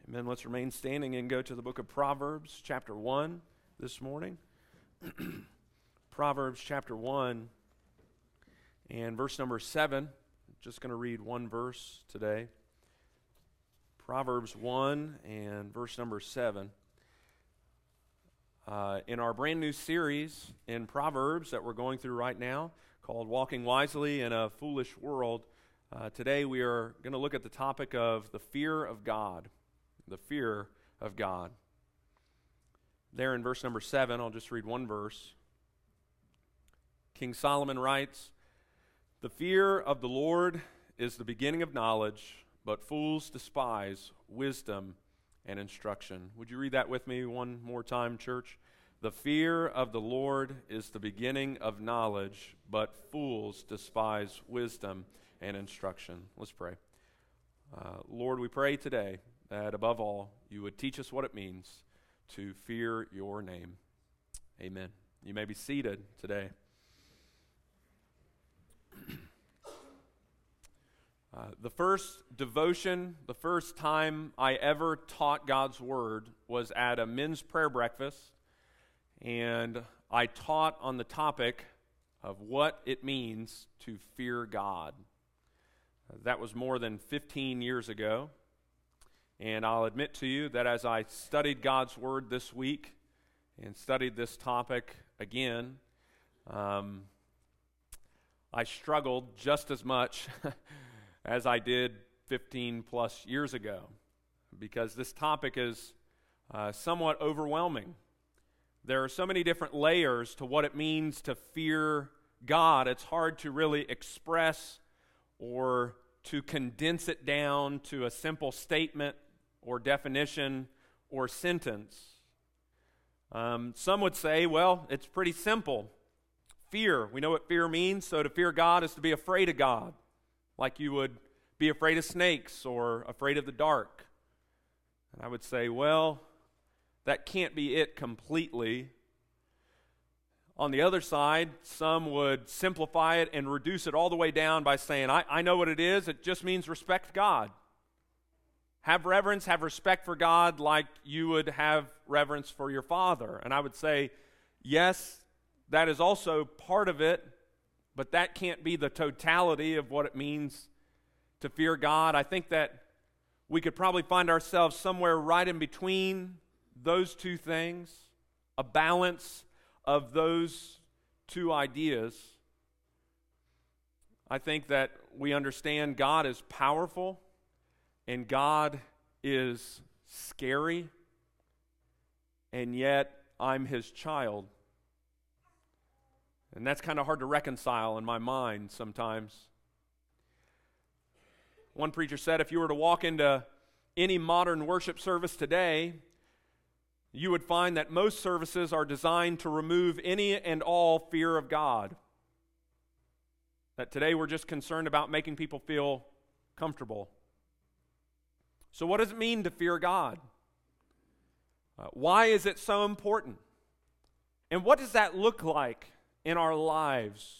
Amen. Let's remain standing and go to the book of Proverbs, chapter 1 this morning. Proverbs chapter 1 and verse number 7. Just going to read one verse today. Proverbs 1 and verse number 7. In our brand new series in Proverbs that we're going through right now, called Walking Wisely in a Foolish World, today we are going to look at the topic of the fear of God. The fear of God. There in verse number 7, I'll just read one verse. King Solomon writes, "The fear of the Lord is the beginning of knowledge, but fools despise wisdom and instruction." Would you read that with me one more time, church? The fear of the Lord is the beginning of knowledge, but fools despise wisdom and instruction. Let's pray. Lord, we pray today that above all, you would teach us what it means to fear your name. Amen. You may be seated today. The first devotion, the first time I ever taught God's Word was at a men's prayer breakfast, and I taught on the topic of what it means to fear God. That was more than 15 years ago. And I'll admit to you that as I studied God's Word this week and studied this topic again, I struggled just as much as I did 15 plus years ago, because this topic is somewhat overwhelming. There are so many different layers to what it means to fear God. It's hard to really express or to condense it down to a simple statement or definition or sentence. Some would say, well, it's pretty simple. Fear, we know what fear means, so to fear God is to be afraid of God, like you would be afraid of snakes or afraid of the dark. And I would say, well, that can't be it completely. On the other side, some would simplify it and reduce it all the way down by saying, I know what it is, it just means respect God. Have reverence, have respect for God like you would have reverence for your Father. And I would say, yes, that is also part of it, but that can't be the totality of what it means to fear God. I think that we could probably find ourselves somewhere right in between those two things, a balance of those two ideas. I think that we understand God is powerful and God is scary, and yet I'm His child. And that's kind of hard to reconcile in my mind sometimes. One preacher said if you were to walk into any modern worship service today, you would find that most services are designed to remove any and all fear of God. That today we're just concerned about making people feel comfortable. So what does it mean to fear God? Why is it so important? And what does that look like in our lives?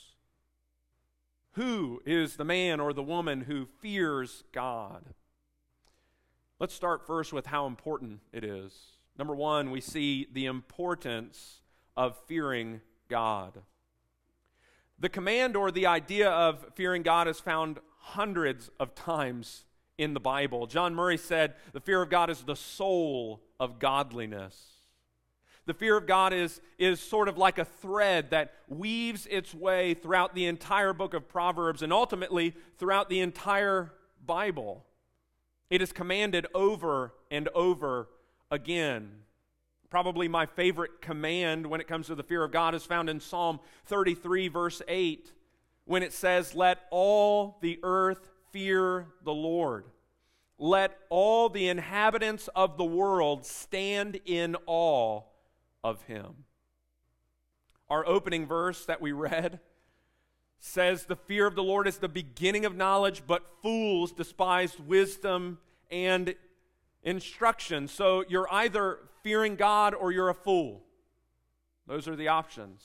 Who is the man or the woman who fears God? Let's start first with how important it is. Number one, we see the importance of fearing God. The command or the idea of fearing God is found hundreds of times in the Bible. John Murray said, the fear of God is the soul of godliness. The fear of God is sort of like a thread that weaves its way throughout the entire book of Proverbs and ultimately throughout the entire Bible. It is commanded over and over again. Probably my favorite command when it comes to the fear of God is found in Psalm 33, verse 8, when it says, "Let all the earth fear the Lord. Let all the inhabitants of the world stand in awe of Him." Our opening verse that we read says, "The fear of the Lord is the beginning of knowledge, but fools despise wisdom and instruction." So you're either fearing God or you're a fool. Those are the options.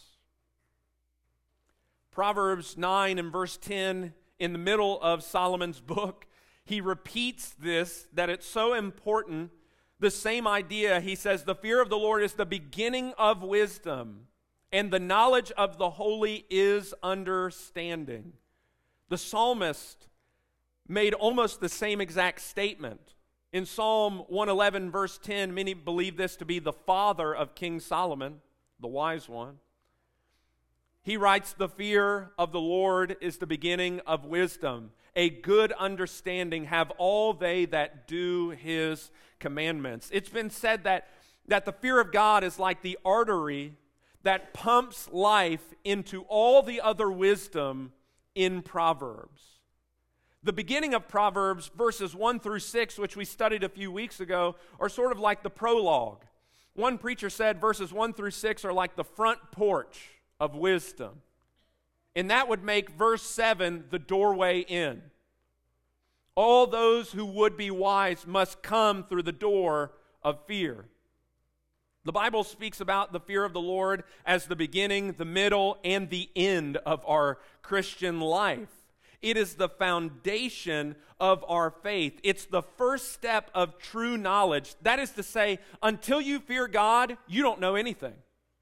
Proverbs 9 and verse 10, in the middle of Solomon's book, he repeats this, that it's so important The same idea, he says, the fear of the Lord is the beginning of wisdom, and the knowledge of the holy is understanding. The psalmist made almost the same exact statement. In Psalm 111, verse 10, many believe this to be the father of King Solomon, the wise one. He writes, the fear of the Lord is the beginning of wisdom. A good understanding have all they that do his commandments. It's been said that the fear of God is like the artery that pumps life into all the other wisdom in Proverbs. The beginning of Proverbs, verses 1 through 6, which we studied a few weeks ago, are sort of like the prologue. One preacher said verses 1 through 6 are like the front porch of wisdom. And that would make verse 7 the doorway in. All those who would be wise must come through the door of fear. The Bible speaks about the fear of the Lord as the beginning, the middle, and the end of our Christian life. It is the foundation of our faith. It's the first step of true knowledge. That is to say, until you fear God, you don't know anything.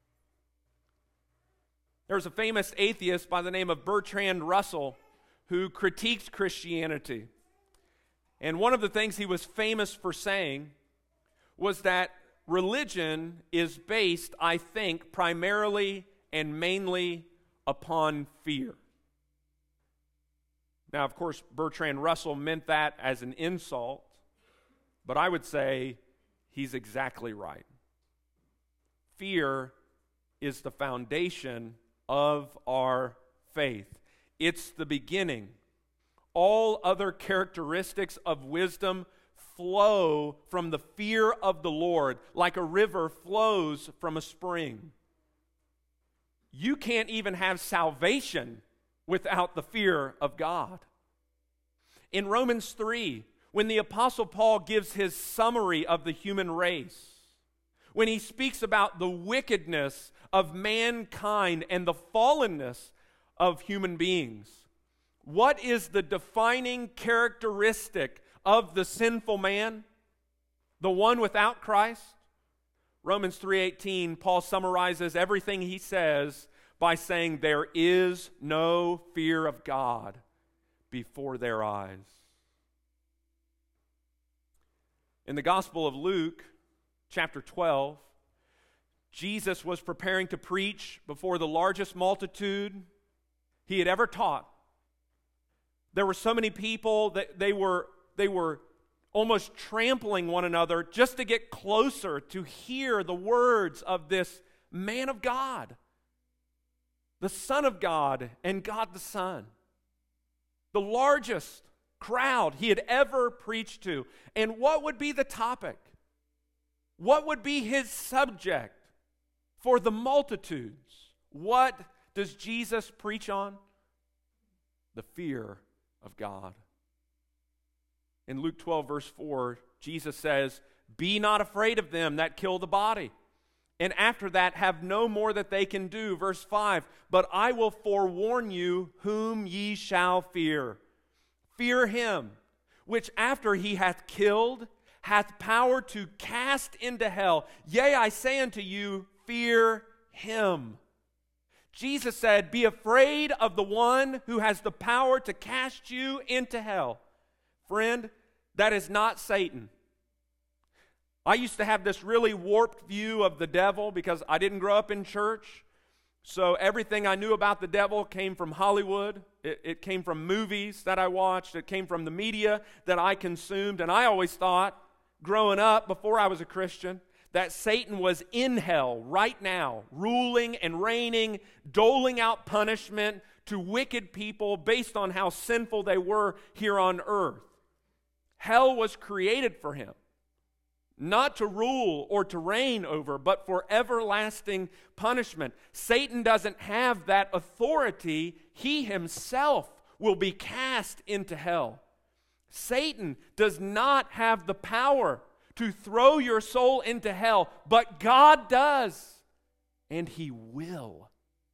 There was a famous atheist by the name of Bertrand Russell who critiqued Christianity. And one of the things he was famous for saying was that religion is based, I think, primarily and mainly upon fear. Now, of course, Bertrand Russell meant that as an insult, but I would say he's exactly right. Fear is the foundation of our faith. It's the beginning. All other characteristics of wisdom flow from the fear of the Lord, like a river flows from a spring. You can't even have salvation without the fear of God. In Romans 3, when the Apostle Paul gives his summary of the human race, when he speaks about the wickedness of mankind and the fallenness of human beings, what is the defining characteristic of the sinful man, the one without Christ? Romans 3:18, Paul summarizes everything he says by saying there is no fear of God before their eyes. In the Gospel of Luke, chapter 12, Jesus was preparing to preach before the largest multitude he had ever taught. There were so many people that they were almost trampling one another just to get closer to hear the words of this man of God, the Son of God and God the Son, the largest crowd he had ever preached to. And what would be the topic? What would be his subject for the multitudes? What does Jesus preach on? The fear of God. In Luke 12, verse 4, Jesus says, "Be not afraid of them that kill the body, and after that have no more that they can do." Verse 5, "But I will forewarn you whom ye shall fear. Fear him, which after he hath killed, hath power to cast into hell. Yea, I say unto you, fear him." Jesus said, be afraid of the one who has the power to cast you into hell. Friend, that is not Satan. I used to have this really warped view of the devil because I didn't grow up in church. So everything I knew about the devil came from Hollywood. It came from movies that I watched. It came from the media that I consumed. And I always thought, growing up before I was a Christian, that Satan was in hell right now, ruling and reigning, doling out punishment to wicked people based on how sinful they were here on earth. Hell was created for him, not to rule or to reign over, but for everlasting punishment. Satan doesn't have that authority. He himself will be cast into hell. Satan does not have the power to throw your soul into hell, but God does, and he will.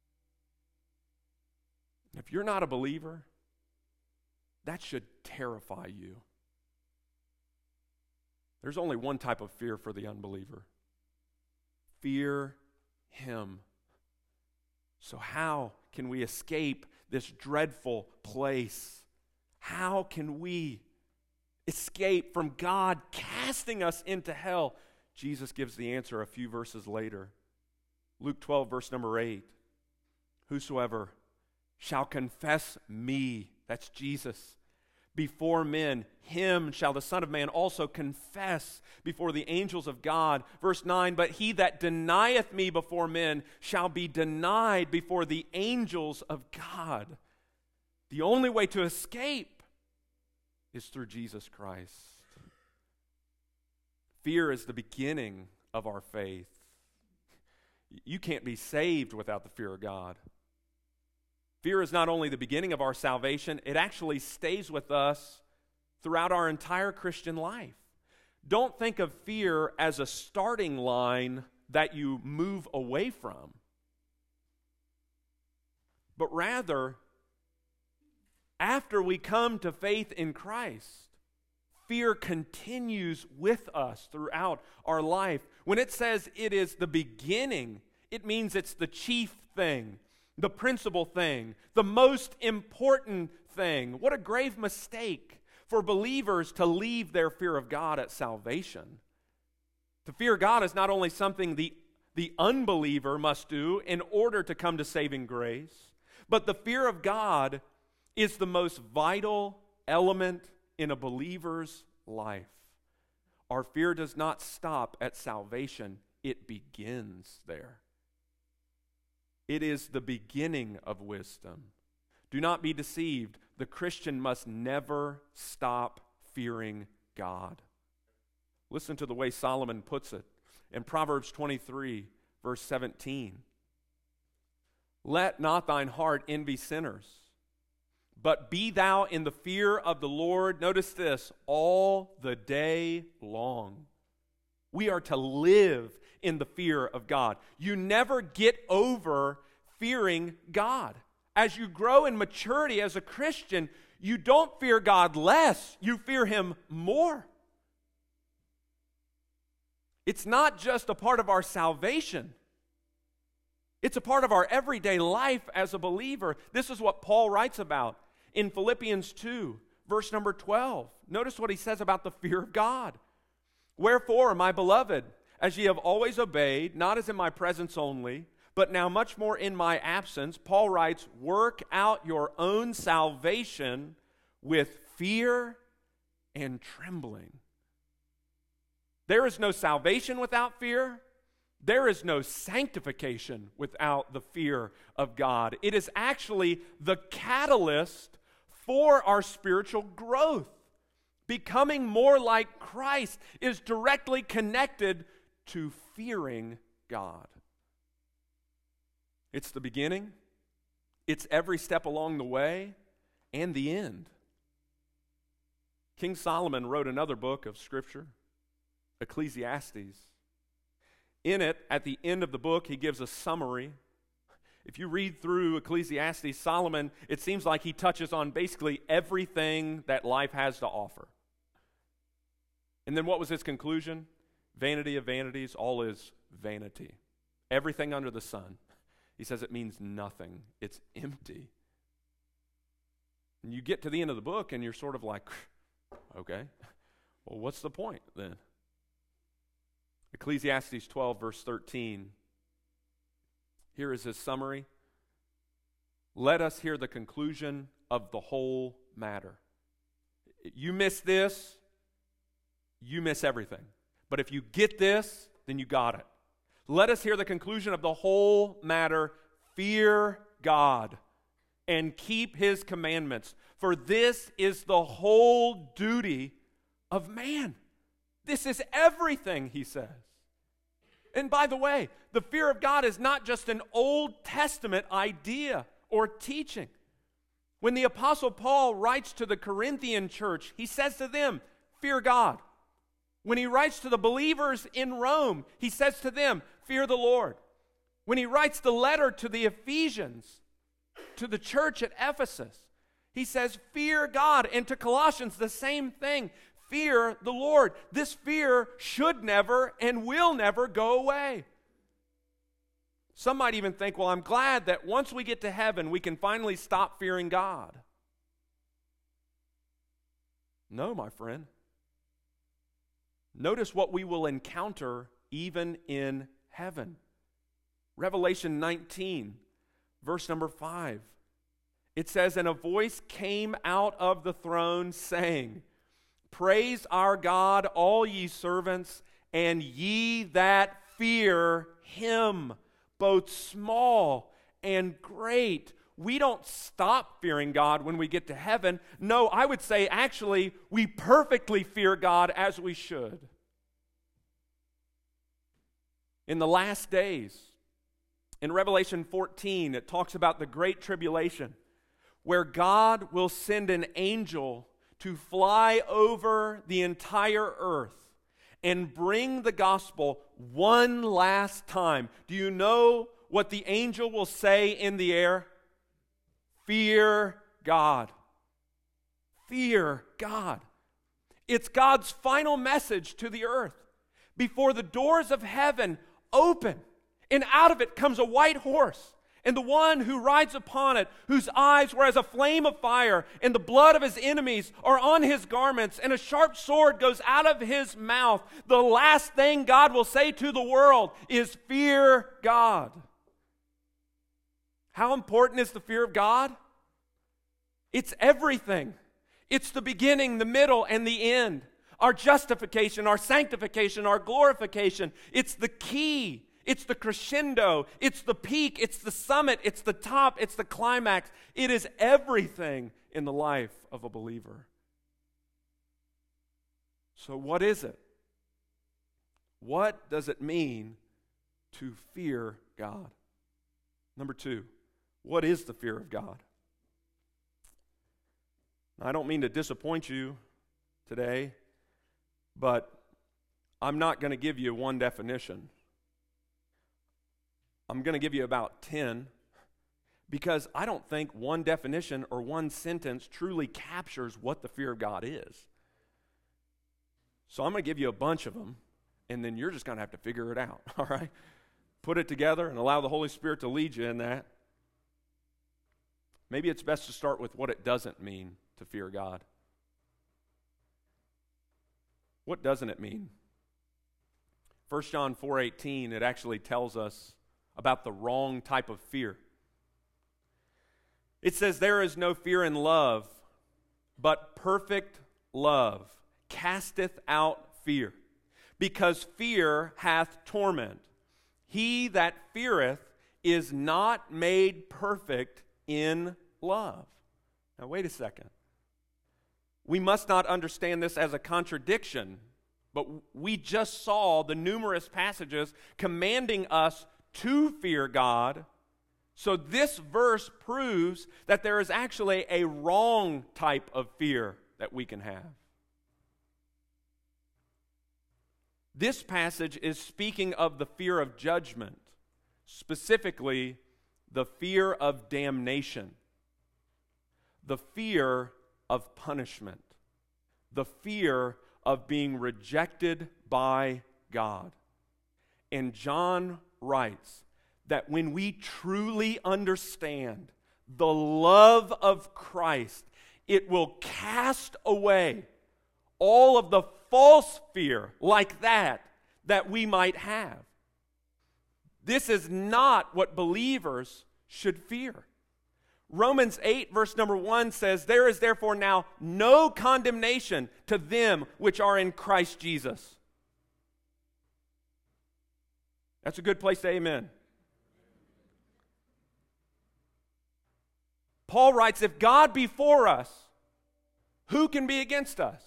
If you're not a believer, that should terrify you. There's only one type of fear for the unbeliever. Fear him. So how can we escape this dreadful place? How can we escape from God casting us into hell? Jesus gives the answer a few verses later. Luke 12, verse number 8. Whosoever shall confess me, that's Jesus, before men, him shall the Son of Man also confess before the angels of God. Verse 9, but he that denieth me before men shall be denied before the angels of God. The only way to escape is through Jesus Christ. Fear is the beginning of our faith. You can't be saved without the fear of God. Fear is not only the beginning of our salvation, it actually stays with us throughout our entire Christian life. Don't think of fear as a starting line that you move away from, but rather, after we come to faith in Christ, fear continues with us throughout our life. When it says it is the beginning, it means it's the chief thing, the principal thing, the most important thing. What a grave mistake for believers to leave their fear of God at salvation. To fear God is not only something the unbeliever must do in order to come to saving grace, but the fear of God is the most vital element in a believer's life. Our fear does not stop at salvation, it begins there. It is the beginning of wisdom. Do not be deceived. The Christian must never stop fearing God. Listen to the way Solomon puts it in Proverbs 23, verse 17. Let not thine heart envy sinners, but be thou in the fear of the Lord, notice this, all the day long. We are to live in the fear of God. You never get over fearing God. As you grow in maturity as a Christian, you don't fear God less, you fear Him more. It's not just a part of our salvation. It's a part of our everyday life as a believer. This is what Paul writes about in Philippians 2, verse number 12. Notice what he says about the fear of God. Wherefore, my beloved, as ye have always obeyed, not as in my presence only, but now much more in my absence, Paul writes, work out your own salvation with fear and trembling. There is no salvation without fear. There is no sanctification without the fear of God. It is actually the catalyst for our spiritual growth. Becoming more like Christ is directly connected to fearing God. It's the beginning, it's every step along the way, and the end. King Solomon wrote another book of Scripture, Ecclesiastes. In it, at the end of the book, he gives a summary. If you read through Ecclesiastes, Solomon, it seems like he touches on basically everything that life has to offer. And then what was his conclusion? Vanity of vanities, all is vanity. Everything under the sun. He says it means nothing. It's empty. And you get to the end of the book and you're sort of like, okay, well, what's the point then? Ecclesiastes 12, verse 13. Here is his summary. Let us hear the conclusion of the whole matter. You miss this, you miss everything. But if you get this, then you got it. Let us hear the conclusion of the whole matter. Fear God and keep His commandments, for this is the whole duty of man. This is everything, he says. And by the way, the fear of God is not just an Old Testament idea or teaching. When the Apostle Paul writes to the Corinthian church, he says to them, fear God. When he writes to the believers in Rome, he says to them, fear the Lord. When he writes the letter to the Ephesians, to the church at Ephesus, he says, fear God. And to Colossians, the same thing. fear the Lord. This fear should never and will never go away. Some might even think, well, I'm glad that once we get to heaven, we can finally stop fearing God. No, my friend. Notice what we will encounter even in heaven. Revelation 19, verse number 5. It says, "And a voice came out of the throne saying, Praise our God, all ye servants, and ye that fear him, both small and great." We don't stop fearing God when we get to heaven. No, I would say actually we perfectly fear God as we should. In the last days, in Revelation 14, it talks about the great tribulation, where God will send an angel to fly over the entire earth and bring the gospel one last time. Do you know what the angel will say in the air? Fear God. Fear God. It's God's final message to the earth. Before the doors of heaven open, and out of it comes a white horse, and the one who rides upon it, whose eyes were as a flame of fire, and the blood of his enemies are on his garments, and a sharp sword goes out of his mouth. The last thing God will say to the world is, fear God. How important is the fear of God? It's everything. It's the beginning, the middle, and the end. Our justification, our sanctification, our glorification. It's the key. It's the crescendo. It's the peak. It's the summit. It's the top. It's the climax. It is everything in the life of a believer. So what is it? What does it mean to fear God? Number 2, what is the fear of God? I don't mean to disappoint you today, but I'm not going to give you one definition. I'm going to give you about 10, because I don't think one definition or one sentence truly captures what the fear of God is. So I'm going to give you a bunch of them, and then you're just going to have to figure it out, all right? Put it together and allow the Holy Spirit to lead you in that. Maybe it's best to start with what it doesn't mean to fear God. What doesn't it mean? 1 John 4:18, it actually tells us about the wrong type of fear. It says, "There is no fear in love, but perfect love casteth out fear, because fear hath torment. He that feareth is not made perfect in love." Now wait a second. We must not understand this as a contradiction, but we just saw the numerous passages commanding us to fear God. So this verse proves that there is actually a wrong type of fear that we can have. This passage is speaking of the fear of judgment, specifically the fear of damnation, the fear of punishment, the fear of being rejected by God. And John writes that when we truly understand the love of Christ, it will cast away all of the false fear like that we might have. This is not what believers should fear. Romans 8 verse number 1 says, "There is therefore now no condemnation to them which are in Christ Jesus." That's a good place to say amen. Paul writes, if God be for us, who can be against us?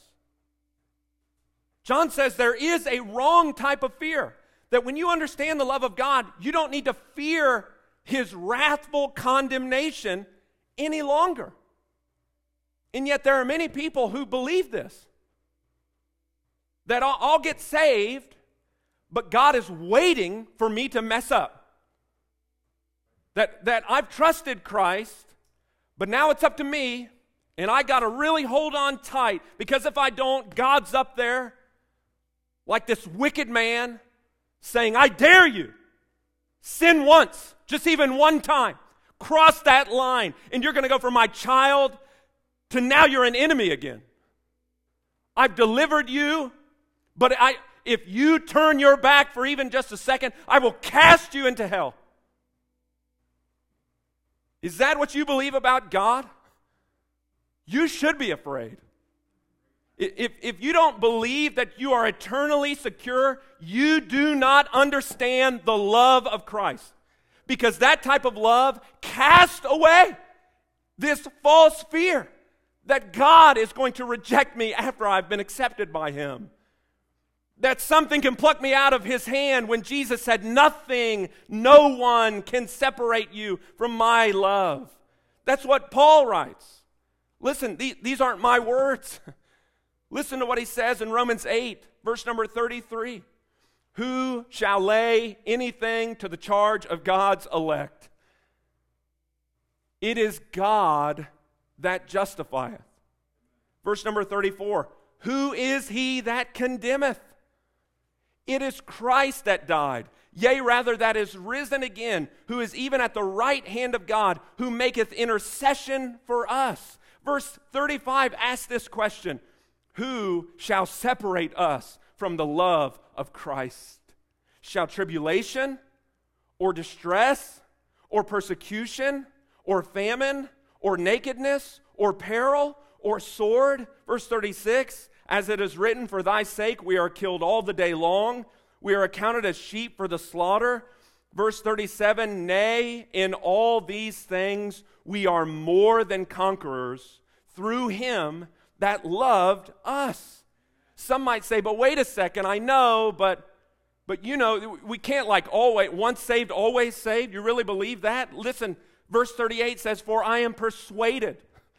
John says there is a wrong type of fear. That when you understand the love of God, you don't need to fear His wrathful condemnation any longer. And yet there are many people who believe this. That I'll get saved, but God is waiting for me to mess up. That I've trusted Christ, but now it's up to me, And I got to really hold on tight, because if I don't, God's up there like this wicked man saying, I dare you. Sin once, just even one time. Cross that line, and you're going to go from my child to now you're an enemy again. I've delivered you, but if you turn your back for even just a second, I will cast you into hell. Is that what you believe about God? You should be afraid. If you don't believe that you are eternally secure, you do not understand the love of Christ. Because that type of love casts away this false fear that God is going to reject me after I've been accepted by Him. That something can pluck me out of His hand when Jesus said, nothing, no one can separate you from my love. That's what Paul writes. Listen, these aren't my words. Listen to what he says in Romans 8, verse number 33. Who shall lay anything to the charge of God's elect? It is God that justifieth. Verse number 34. Who is he that condemneth? It is Christ that died, yea, rather that is risen again, who is even at the right hand of God, who maketh intercession for us. Verse 35 asks this question, who shall separate us from the love of Christ? Shall tribulation, or distress, or persecution, or famine, or nakedness, or peril, or sword? Verse 36, as it is written, for thy sake we are killed all the day long. We are accounted as sheep for the slaughter. Verse 37, nay, in all these things we are more than conquerors through Him that loved us. Some might say, but wait a second, I know, but you know, we can't like always, once saved, always saved. You really believe that? Listen, verse 38 says, for I am persuaded,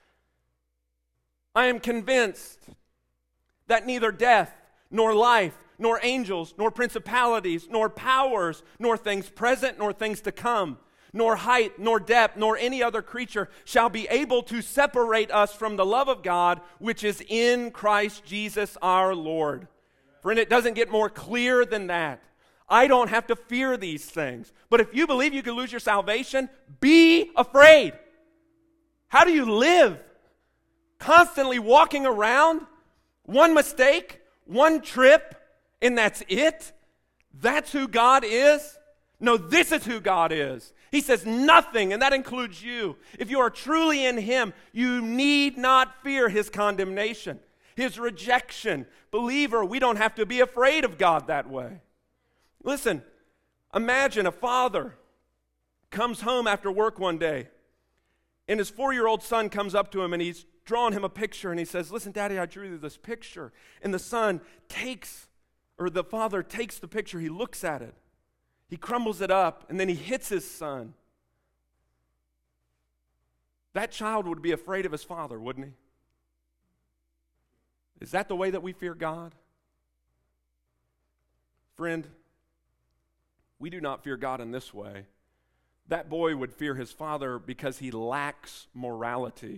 I am convinced that neither death, nor life, nor angels, nor principalities, nor powers, nor things present, nor things to come, nor height, nor depth, nor any other creature shall be able to separate us from the love of God, which is in Christ Jesus our Lord. Friend, it doesn't get more clear than that. I don't have to fear these things. But if you believe you could lose your salvation, be afraid. How do you live? Constantly walking around? One mistake, one trip, and that's it? That's who God is? No, this is who God is. He says nothing, and that includes you. If you are truly in Him, you need not fear His condemnation, His rejection. Believer, we don't have to be afraid of God that way. Listen, imagine a father comes home after work one day, and his 4-year-old son comes up to him, and he's drawn him a picture, and he says, listen, Daddy, I drew you this picture. And the father takes the picture, he looks at it, he crumbles it up, and then he hits his son. That child would be afraid of his father, wouldn't he? Is that the way that we fear God? Friend, we do not fear God in this way. That boy would fear his father because he lacks morality.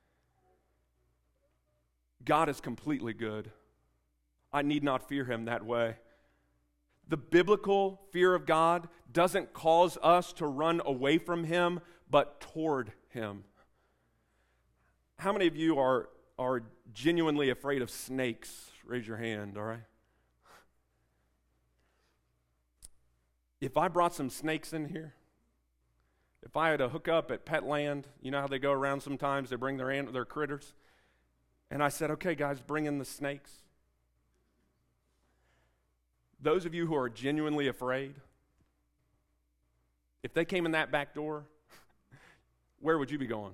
God is completely good. I need not fear Him that way. The biblical fear of God doesn't cause us to run away from Him, but toward Him. How many of you are genuinely afraid of snakes? Raise your hand, all right? If I brought some snakes in here, if I had to hook up at Petland, you know how they go around sometimes, they bring their critters, and I said, okay, guys, bring in the snakes. Those of you who are genuinely afraid, if they came in that back door, where would you be going?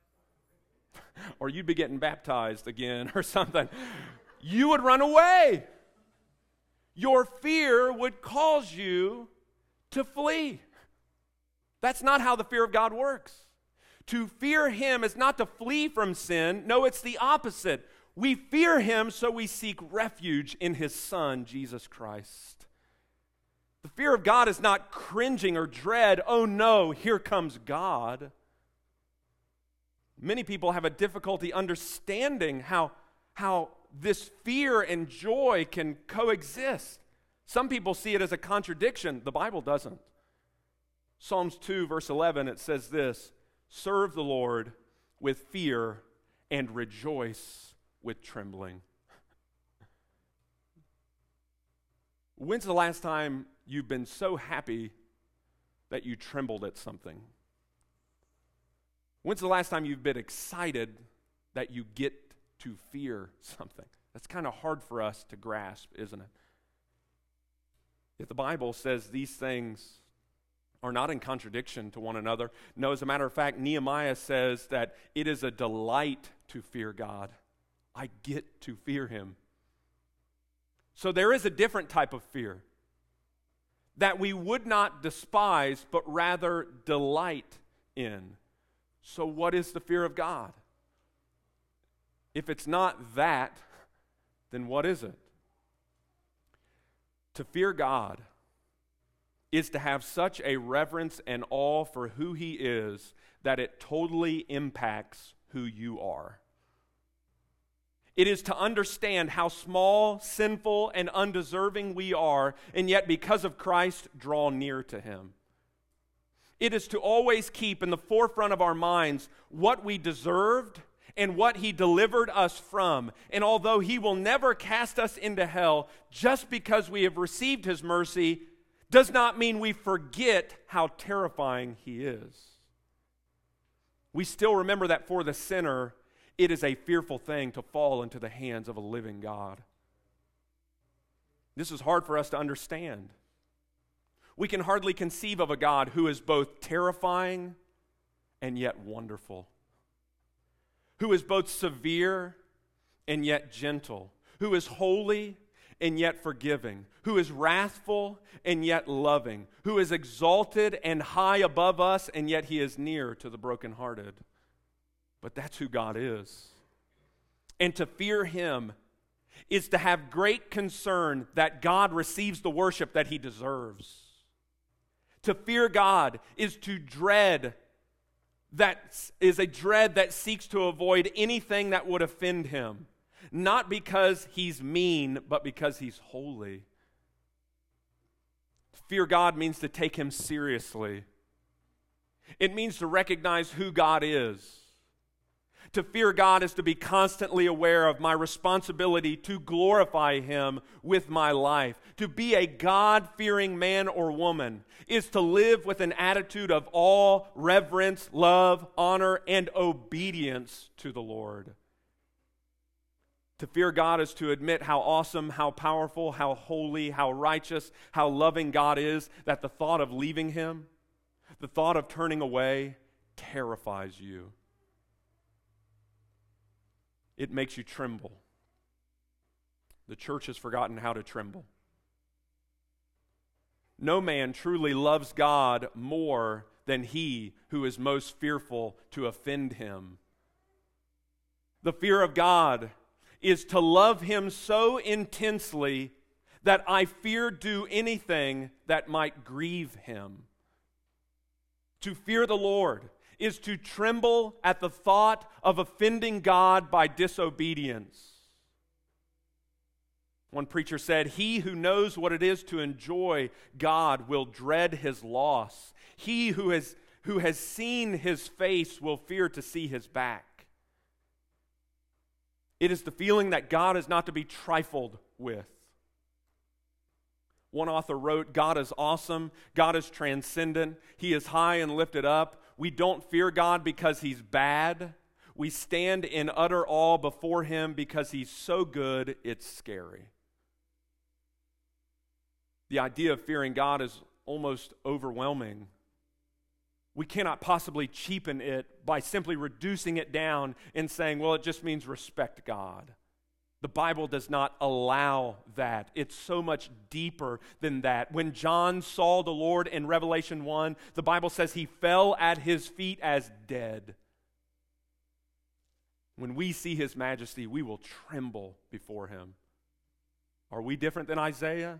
Or you'd be getting baptized again or something. You would run away. Your fear would cause you to flee. That's not how the fear of God works. To fear Him is not to flee from sin. No, it's the opposite. We fear Him so we seek refuge in His Son, Jesus Christ. The fear of God is not cringing or dread. Oh no, here comes God. Many people have a difficulty understanding how this fear and joy can coexist. Some people see it as a contradiction. The Bible doesn't. Psalms 2, verse 11, it says this, "Serve the Lord with fear and rejoice with trembling." When's the last time you've been so happy that you trembled at something? When's the last time you've been excited that you get to fear something? That's kind of hard for us to grasp, isn't it? Yet the Bible says these things are not in contradiction to one another. No, as a matter of fact, Nehemiah says that it is a delight to fear God. I get to fear Him. So there is a different type of fear that we would not despise, but rather delight in. So what is the fear of God? If it's not that, then what is it? To fear God is to have such a reverence and awe for who He is that it totally impacts who you are. It is to understand how small, sinful, and undeserving we are, and yet because of Christ, draw near to Him. It is to always keep in the forefront of our minds what we deserved and what He delivered us from. And although He will never cast us into hell, just because we have received His mercy does not mean we forget how terrifying He is. We still remember that for the sinner, it is a fearful thing to fall into the hands of a living God. This is hard for us to understand. We can hardly conceive of a God who is both terrifying and yet wonderful, who is both severe and yet gentle, who is holy and yet forgiving, who is wrathful and yet loving, who is exalted and high above us, and yet He is near to the brokenhearted. But that's who God is. And to fear Him is to have great concern that God receives the worship that He deserves. To fear God is to dread, that is a dread that seeks to avoid anything that would offend Him. Not because He's mean, but because He's holy. To fear God means to take Him seriously. It means to recognize who God is. To fear God is to be constantly aware of my responsibility to glorify Him with my life. To be a God-fearing man or woman is to live with an attitude of awe, reverence, love, honor, and obedience to the Lord. To fear God is to admit how awesome, how powerful, how holy, how righteous, how loving God is, that the thought of leaving Him, the thought of turning away, terrifies you. It makes you tremble. The church has forgotten how to tremble. No man truly loves God more than he who is most fearful to offend Him. The fear of God is to love Him so intensely that I fear do anything that might grieve Him. To fear the Lord is to tremble at the thought of offending God by disobedience. One preacher said, "He who knows what it is to enjoy God will dread His loss. He who has seen His face will fear to see His back." It is the feeling that God is not to be trifled with. One author wrote, "God is awesome. God is transcendent. He is high and lifted up. We don't fear God because He's bad. We stand in utter awe before Him because He's so good, it's scary." The idea of fearing God is almost overwhelming. We cannot possibly cheapen it by simply reducing it down and saying, well, it just means respect God. The Bible does not allow that. It's so much deeper than that. When John saw the Lord in Revelation 1, the Bible says he fell at His feet as dead. When we see His majesty, we will tremble before Him. Are we different than Isaiah?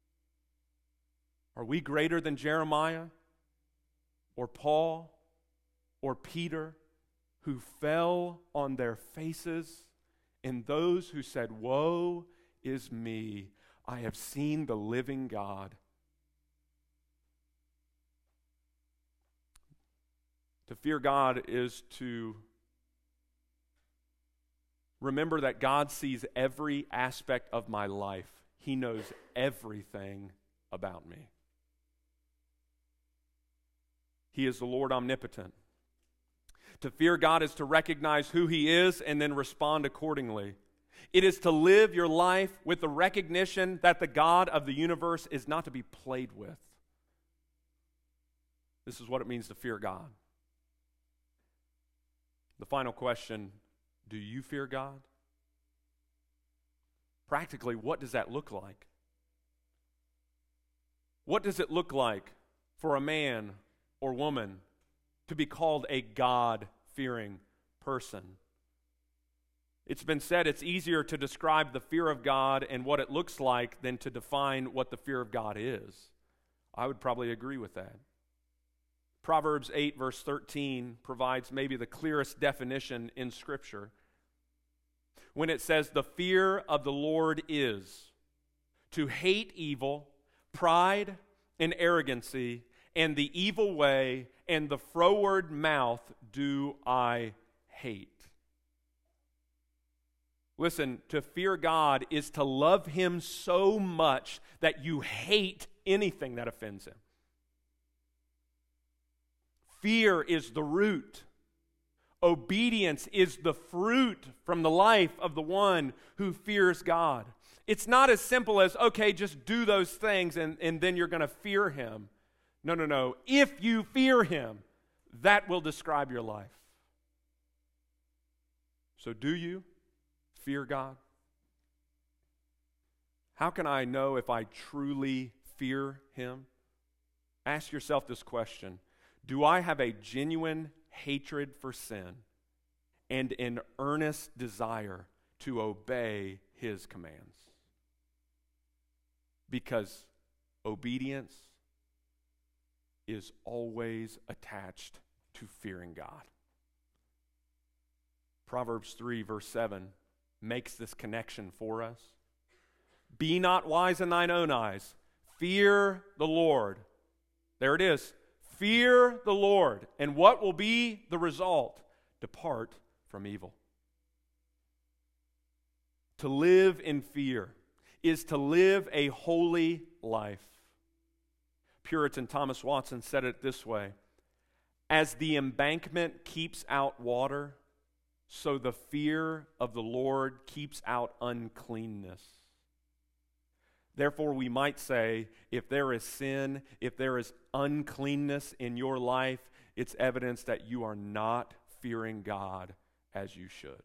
Are we greater than Jeremiah or Paul or Peter who fell on their faces, and those who said, "Woe is me, I have seen the living God." To fear God is to remember that God sees every aspect of my life. He knows everything about me. He is the Lord omnipotent. To fear God is to recognize who He is and then respond accordingly. It is to live your life with the recognition that the God of the universe is not to be played with. This is what it means to fear God. The final question, do you fear God? Practically, what does that look like? What does it look like for a man or woman to be called a God-fearing person? It's been said it's easier to describe the fear of God and what it looks like than to define what the fear of God is. I would probably agree with that. Proverbs 8, verse 13 provides maybe the clearest definition in Scripture when it says, "The fear of the Lord is to hate evil, pride and arrogancy, and the evil way, and the froward mouth do I hate." Listen, to fear God is to love Him so much that you hate anything that offends Him. Fear is the root. Obedience is the fruit from the life of the one who fears God. It's not as simple as, okay, just do those things and then you're going to fear Him. No. If you fear Him, that will describe your life. So do you fear God? How can I know if I truly fear Him? Ask yourself this question. Do I have a genuine hatred for sin and an earnest desire to obey His commands? Because obedience is always attached to fearing God. Proverbs 3, verse 7 makes this connection for us. Be not wise in thine own eyes. Fear the Lord. There it is. Fear the Lord. And what will be the result? Depart from evil. To live in fear is to live a holy life. Puritan Thomas Watson said it this way: as the embankment keeps out water, so the fear of the Lord keeps out uncleanness. Therefore, we might say, if there is sin, if there is uncleanness in your life, it's evidence that you are not fearing God as you should.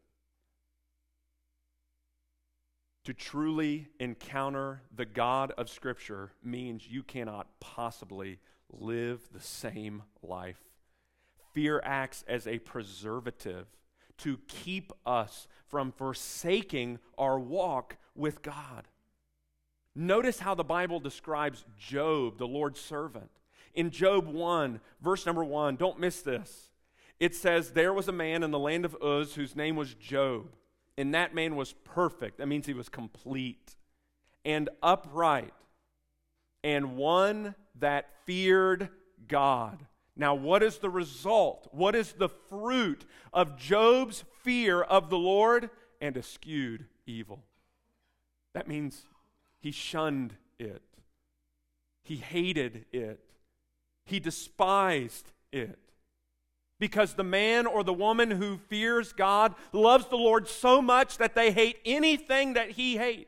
To truly encounter the God of Scripture means you cannot possibly live the same life. Fear acts as a preservative to keep us from forsaking our walk with God. Notice how the Bible describes Job, the Lord's servant. In Job 1, verse number 1, don't miss this. It says, there was a man in the land of Uz whose name was Job, and that man was perfect. That means he was complete and upright, and one that feared God. Now, what is the result? What is the fruit of Job's fear of the Lord? And eschewed evil. That means he shunned it. He hated it. He despised it. Because the man or the woman who fears God loves the Lord so much that they hate anything that He hates.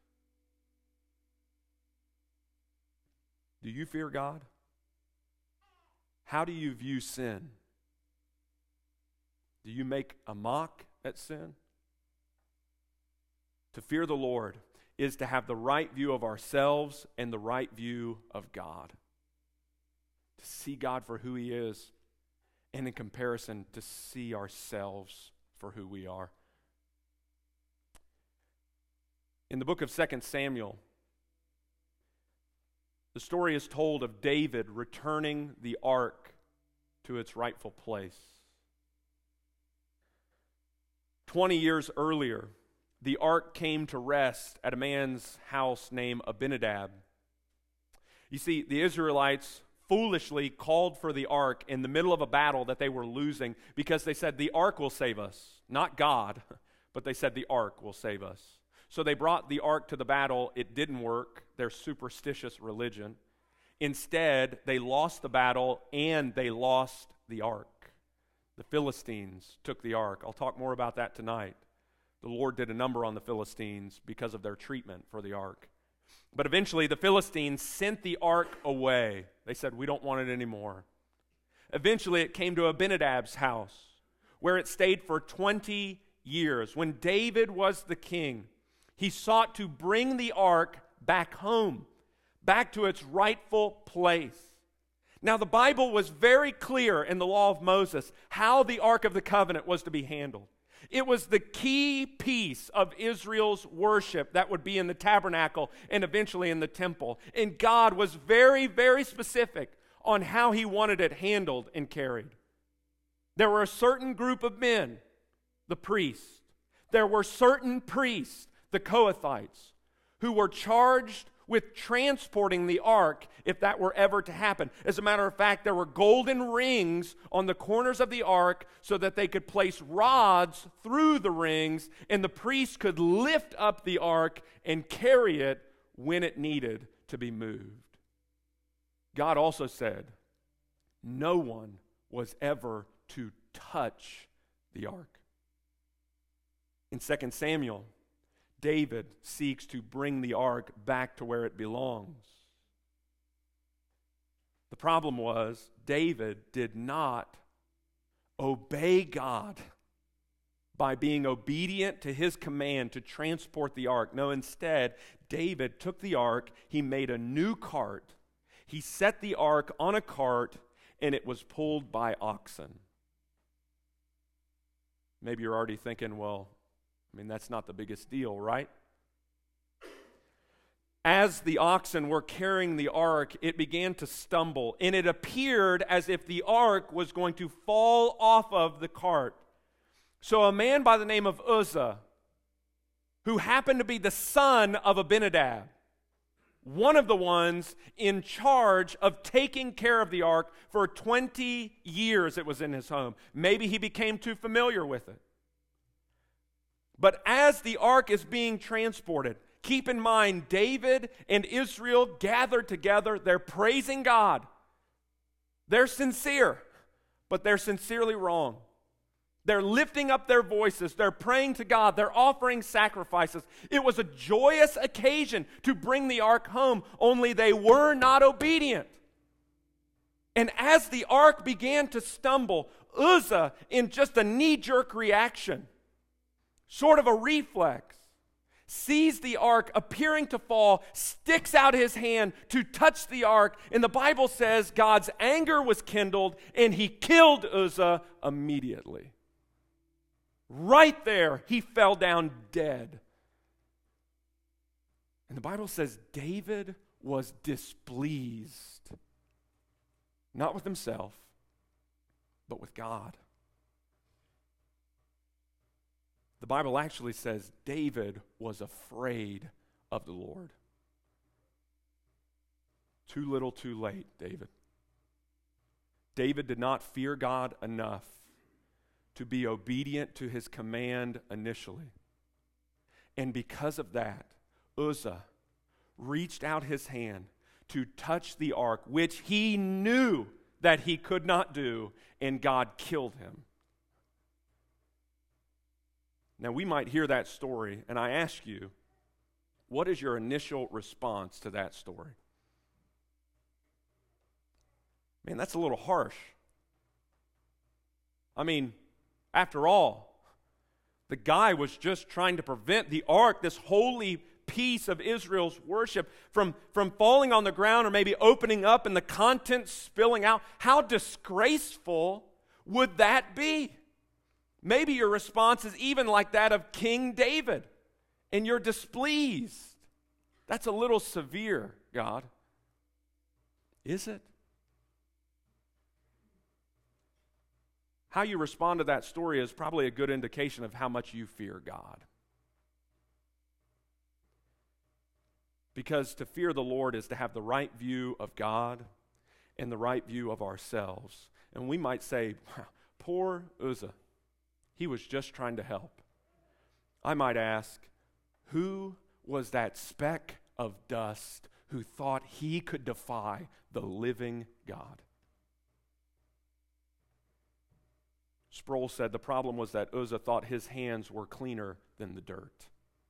Do you fear God? How do you view sin? Do you make a mock at sin? To fear the Lord is to have the right view of ourselves and the right view of God. To see God for who He is, and in comparison, to see ourselves for who we are. In the book of 2 Samuel, the story is told of David returning the ark to its rightful place. 20 years earlier, the ark came to rest at a man's house named Abinadab. You see, the Israelites foolishly called for the ark in the middle of a battle that they were losing because they said the ark will save us, not God, but they said the ark will save us. So they brought the ark to the battle. It didn't work, their superstitious religion. Instead, they lost the battle and they lost the ark. The Philistines took the ark. I'll talk more about that tonight. The Lord did a number on the Philistines because of their treatment for the ark. But eventually, the Philistines sent the ark away. They said, we don't want it anymore. Eventually, it came to Abinadab's house, where it stayed for 20 years. When David was the king, he sought to bring the ark back home, back to its rightful place. Now, the Bible was very clear in the law of Moses how the Ark of the Covenant was to be handled. It was the key piece of Israel's worship that would be in the tabernacle and eventually in the temple. And God was very, very specific on how he wanted it handled and carried. There were a certain group of men, the priests. There were certain priests, the Kohathites, who were charged with transporting the ark if that were ever to happen. As a matter of fact, there were golden rings on the corners of the ark so that they could place rods through the rings, and the priest could lift up the ark and carry it when it needed to be moved. God also said, no one was ever to touch the ark. In 2 Samuel, David seeks to bring the ark back to where it belongs. The problem was David did not obey God by being obedient to his command to transport the ark. No, instead, David took the ark, he made a new cart, he set the ark on a cart, and it was pulled by oxen. Maybe you're already thinking, well, that's not the biggest deal, right? As the oxen were carrying the ark, it began to stumble, and it appeared as if the ark was going to fall off of the cart. So a man by the name of Uzzah, who happened to be the son of Abinadab, one of the ones in charge of taking care of the ark for 20 years it was in his home. Maybe he became too familiar with it. But as the ark is being transported, keep in mind, David and Israel gathered together. They're praising God. They're sincere, but they're sincerely wrong. They're lifting up their voices. They're praying to God. They're offering sacrifices. It was a joyous occasion to bring the ark home, only they were not obedient. And as the ark began to stumble, Uzzah, in just a knee-jerk reaction, sort of a reflex, sees the ark appearing to fall, sticks out his hand to touch the ark, and the Bible says God's anger was kindled, and he killed Uzzah immediately. Right there, he fell down dead. And the Bible says David was displeased, not with himself, but with God. The Bible actually says David was afraid of the Lord. Too little, too late, David. David did not fear God enough to be obedient to his command initially. And because of that, Uzzah reached out his hand to touch the ark, which he knew that he could not do, and God killed him. Now, we might hear that story, and I ask you, what is your initial response to that story? Man, that's a little harsh. After all, the guy was just trying to prevent the ark, this holy piece of Israel's worship, from falling on the ground or maybe opening up and the contents spilling out. How disgraceful would that be? Maybe your response is even like that of King David, and you're displeased. That's a little severe, God. Is it? how you respond to that story is probably a good indication of how much you fear God. Because to fear the Lord is to have the right view of God and the right view of ourselves. And we might say, poor Uzzah, he was just trying to help. I might ask, who was that speck of dust who thought he could defy the living God? Sproul said the problem was that Uzzah thought his hands were cleaner than the dirt.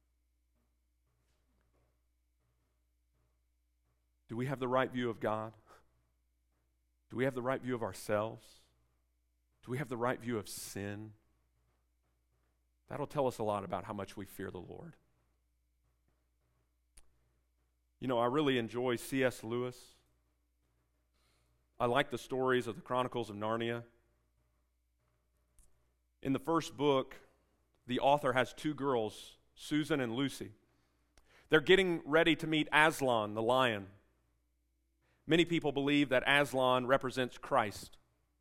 Do we have the right view of God? Do we have the right view of ourselves? Do we have the right view of sin? That'll tell us a lot about how much we fear the Lord. You know, I really enjoy C.S. Lewis. I like the stories of the Chronicles of Narnia. In the first book, the author has two girls, Susan and Lucy. They're getting ready to meet Aslan, the lion. Many people believe that Aslan represents Christ.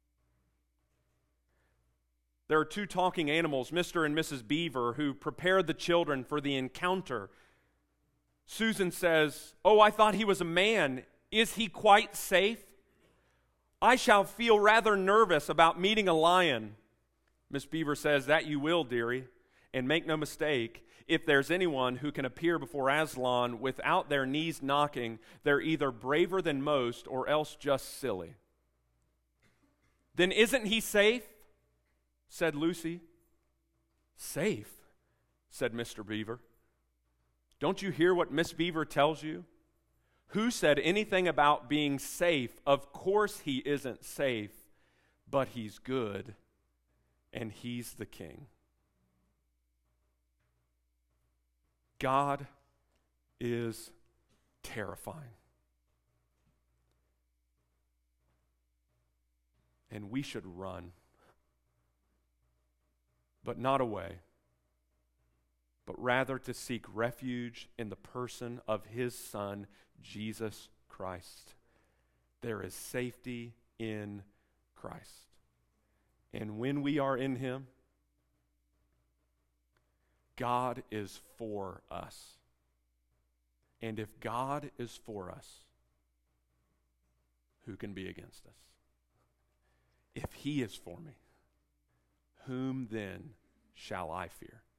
There are two talking animals, Mr. and Mrs. Beaver, who prepared the children for the encounter. Susan says, "Oh, I thought he was a man. Is he quite safe? I shall feel rather nervous about meeting a lion." Miss Beaver says, "That you will, dearie. And make no mistake, if there's anyone who can appear before Aslan without their knees knocking, they're either braver than most or else just silly." "Then isn't he safe?" said Lucy. "Safe?" said Mr. Beaver. "Don't you hear what Miss Beaver tells you? Who said anything about being safe? Of course he isn't safe, but he's good, and he's the king." God is terrifying. And we should run. But not away, but rather to seek refuge in the person of his Son, Jesus Christ. There is safety in Christ. And when we are in him, God is for us. And if God is for us, who can be against us? If he is for me, whom then shall I fear?